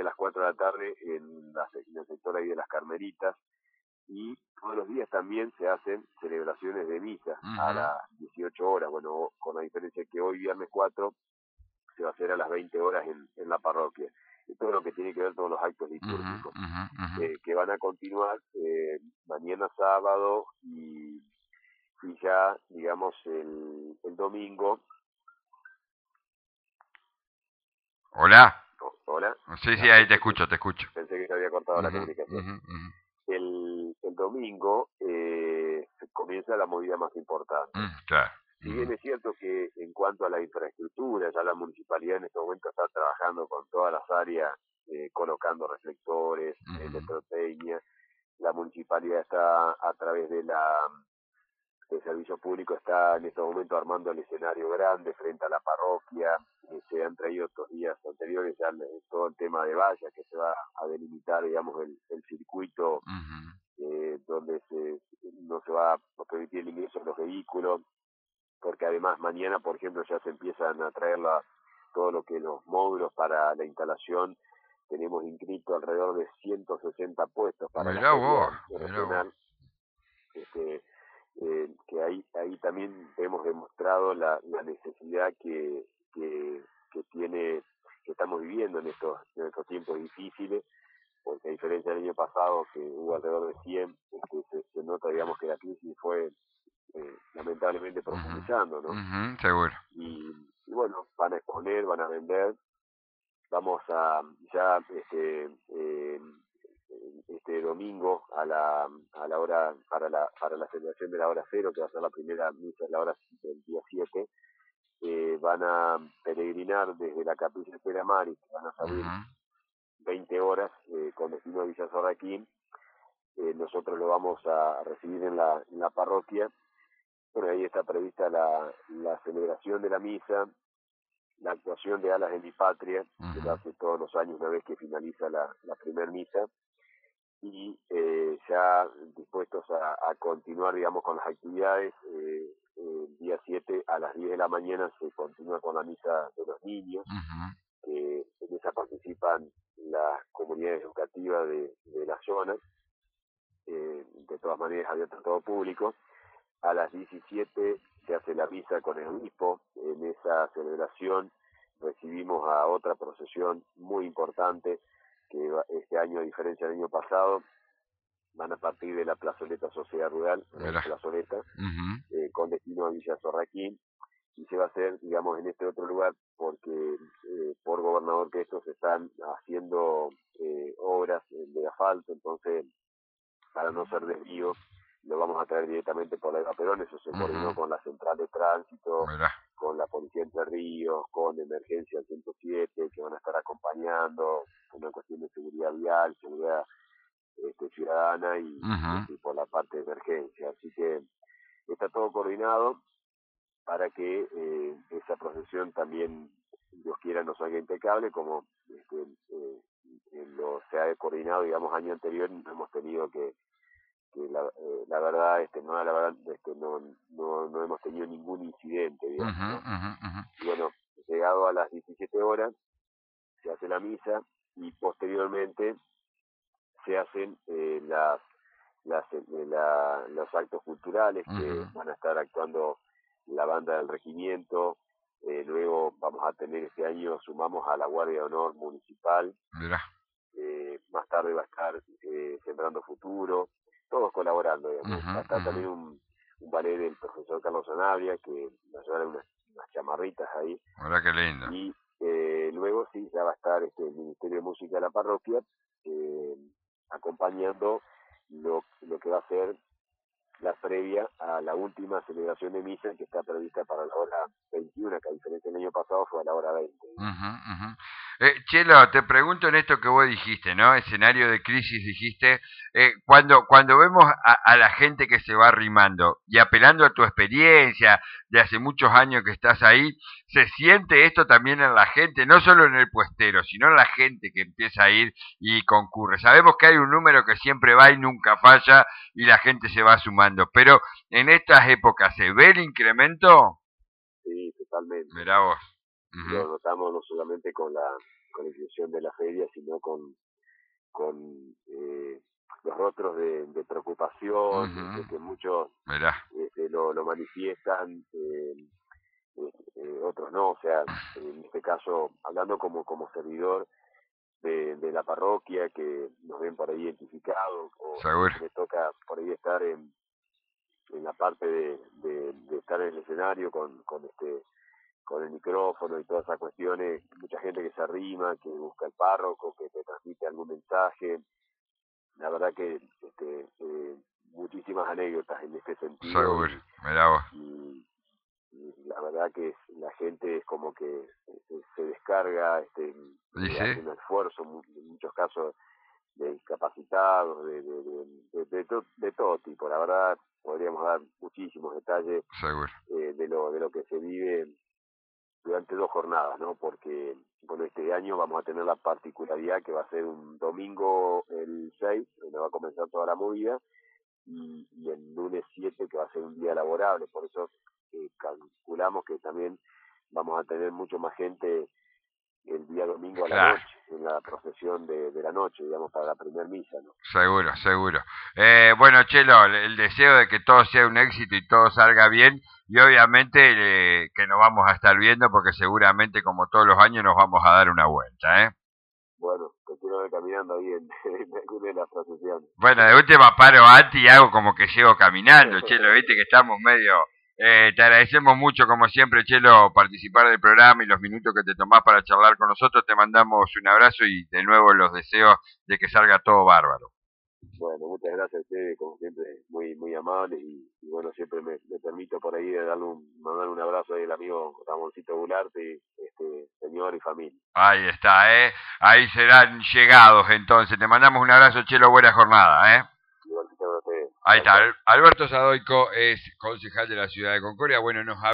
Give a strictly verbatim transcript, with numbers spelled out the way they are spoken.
a las cuatro de la tarde en, la, en el sector ahí de las Carmelitas, y todos los días también se hacen celebraciones de misa uh-huh. a las dieciocho horas, bueno, con la diferencia que hoy viernes cuatro se va a hacer a las veinte horas en, en la parroquia. Y todo lo que tiene que ver todos los actos litúrgicos, uh-huh, uh-huh. Eh, que van a continuar eh, mañana sábado y, y ya, digamos, el, el domingo. Hola. Oh, hola. Sí, sí, ahí te escucho, te escucho. Pensé que se había cortado uh-huh, la comunicación. Uh-huh, uh-huh. El, el domingo eh, comienza la movida más importante. Uh-huh, claro. Si bien es cierto que en cuanto a la infraestructura, ya la municipalidad en este momento está trabajando con todas las áreas, eh, colocando reflectores, uh-huh. electroteña, la municipalidad está a través de la el servicio público está en este momento armando el escenario grande frente a la parroquia, eh, se han traído estos días anteriores ya todo el tema de vallas que se va a delimitar, digamos, el, el circuito uh-huh. eh, donde se, no se va a permitir el ingreso de los vehículos, porque además mañana, por ejemplo, ya se empiezan a traer la, todo lo que los módulos para la instalación. Tenemos inscrito alrededor de ciento sesenta puestos para mirá la vos, feria mirá regional. Vos. Este, eh, que ahí ahí también hemos demostrado la, la necesidad que, que que tiene que estamos viviendo en estos en estos tiempos difíciles, porque a diferencia del año pasado que hubo alrededor de cien, este, se, se nota, digamos, que la crisis fue eh, lamentablemente profundizando, ¿no? Uh-huh, seguro. Y, y bueno, van a exponer, van a vender, vamos a ya este eh, este domingo a la a la hora para la para la celebración de la hora cero, que va a ser la primera misa, la hora del día siete, eh, van a peregrinar desde la capilla de Pera Maris, van a salir uh-huh. veinte horas eh, con destino a Villa Sorraquín. Eh, nosotros lo vamos a recibir en la, en la parroquia. Bueno, ahí está prevista la, la celebración de la misa, la actuación de Alas de mi Patria, uh-huh. que lo hace todos los años una vez que finaliza la, la primer misa, y eh, ya dispuestos a, a continuar, digamos, con las actividades. Eh, eh, el día siete a las diez de la mañana se continúa con la misa de los niños, uh-huh. que en esa participan las comunidades educativas de, de la zona, eh, de todas maneras abierta a todo público. A las diecisiete se hace la misa con el obispo. En esa celebración recibimos a otra procesión muy importante, que este año, a diferencia del año pasado, van a partir de la plazoleta Sociedad Rural, la plazoleta, uh-huh. eh, con destino a Villa Sorraquín, y se va a hacer, digamos, en este otro lugar, porque eh, por Gobernador Crespo se están haciendo eh, obras de asfalto, entonces, para no ser desvío, lo vamos a traer directamente por la Eva Perón. Eso se uh-huh. coordinó con la Central de Tránsito, Mirá. con la Policía Entre Ríos, con Emergencia ciento siete, que van a estar acompañando, una cuestión de seguridad vial, seguridad este, ciudadana y, uh-huh. y por la parte de emergencia. Así que está todo coordinado para que eh, esa procesión también, Dios quiera, nos salga impecable, como este, eh, lo se ha coordinado, digamos, año anterior. No hemos tenido que que la, eh, la verdad este no la verdad este no no no hemos tenido ningún incidente, digamos, ¿no? uh-huh, uh-huh. Y bueno, llegado a las diecisiete horas se hace la misa y posteriormente se hacen eh, las las eh, la, los actos culturales uh-huh. que van a estar actuando la banda del regimiento. Eh, luego vamos a tener este año, sumamos a la Guardia de Honor Municipal. Mirá. Eh, más tarde va a estar eh, Sembrando Futuro, todos colaborando, digamos. Uh-huh, va a estar uh-huh. también un, un ballet del profesor Carlos Sanabria, que nos llevará unas, unas chamarritas ahí. Mirá qué lindo. Y eh, luego sí, ya va a estar este, el Ministerio de Música de la parroquia, eh, acompañando lo, lo que va a ser la previa a la última celebración de misa, que está prevista para la hora veintiuna, que a diferencia del año pasado fue a la hora veinte. Uh-huh, uh-huh. Eh, Chelo, te pregunto en esto que vos dijiste, ¿no? Escenario de crisis, dijiste. Eh, cuando cuando vemos a, a la gente que se va arrimando y apelando a tu experiencia de hace muchos años que estás ahí, ¿se siente esto también en la gente? No solo en el puestero, sino en la gente que empieza a ir y concurre. Sabemos que hay un número que siempre va y nunca falla y la gente se va sumando, pero en estas épocas, ¿se ve el incremento? Sí, totalmente. Mirá vos. Uh-huh. Lo notamos no solamente con la con la inclusión de la feria, sino con, con eh, los rostros de, de preocupación, uh-huh. de que muchos este, lo, lo manifiestan, eh, eh, otros no, o sea, en este caso, hablando como, como servidor de, de la parroquia, que nos ven por ahí identificados, o me toca por ahí estar en, en la parte de, de, de estar en el escenario con, con este con el micrófono y todas esas cuestiones, mucha gente que se arrima, que busca el párroco, que te transmite algún mensaje. La verdad que este, eh, muchísimas anécdotas en este sentido. Seguro, mirá vos. Y, y la verdad que la gente es como que este, se descarga, este, ¿Sí? hace un esfuerzo, en muchos casos de discapacitados, de, de, de, de, de, to, de todo tipo. La verdad podríamos dar muchísimos detalles eh, de lo de lo que se vive durante dos jornadas, ¿no? Porque bueno, este año vamos a tener la particularidad que va a ser un domingo el seis, donde va a comenzar toda la movida, y, y el lunes siete, que va a ser un día laborable. Por eso eh, calculamos que también vamos a tener mucho más gente el día domingo a la claro. noche, en la procesión de, de la noche, digamos, para la primer misa, ¿no? Seguro, seguro. Eh, bueno, Chelo, el deseo de que todo sea un éxito y todo salga bien, y obviamente eh, que nos vamos a estar viendo, porque seguramente, como todos los años, nos vamos a dar una vuelta, ¿eh? Bueno, te quiero ver caminando ahí en, en alguna de las procesiones. Bueno, de última paro antes y hago como que llego caminando, Chelo, viste que estamos medio... Eh, te agradecemos mucho, como siempre, Chelo, participar del programa y los minutos que te tomás para charlar con nosotros. Te mandamos un abrazo y de nuevo los deseos de que salga todo bárbaro. Bueno, muchas gracias a ustedes, como siempre, muy muy amables y, y bueno, siempre me, me permito por ahí darle un, mandar un abrazo ahí al amigo Ramoncito Gularte, este, señor y familia. Ahí está, ¿eh? Ahí serán llegados entonces. Te mandamos un abrazo, Chelo, buena jornada, ¿eh? Igual que a ustedes. Ahí está, Alberto Sadoico es concejal de la ciudad de Concordia. Bueno, nos